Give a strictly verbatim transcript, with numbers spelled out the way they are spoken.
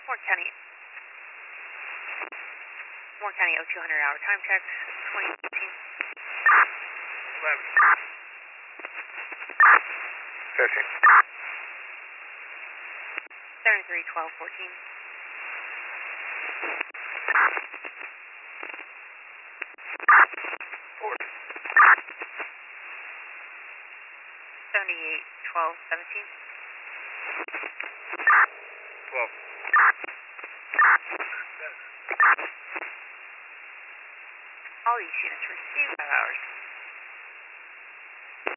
Moore County. Moore County oh two hundred hour time checks, twenty eighteen. eleven. fifteen. seventy-three twelve fourteen. forty. seventy-eight twelve seventeen. twelve. All these units received five hours.